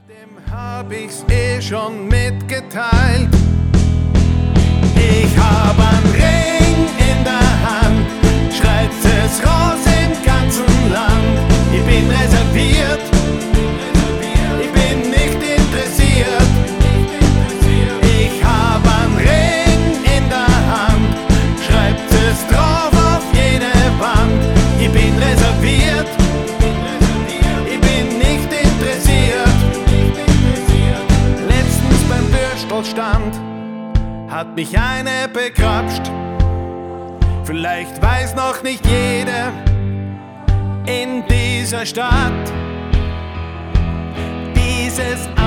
Dem hab ich's schon mitgeteilt. Ich hab einen Ring in der Hand, schreit's es raus im ganzen Land. Ich bin reserviert, ich bin nicht interessiert. Ich hab einen Ring in der Hand, schreibt es drauf auf jede Wand. Ich bin reserviert, ich bin nicht interessiert. Letztens beim Würstelstand hat mich eine begrapscht. Vielleicht weiß noch nicht jeder in dieser Stadt dieses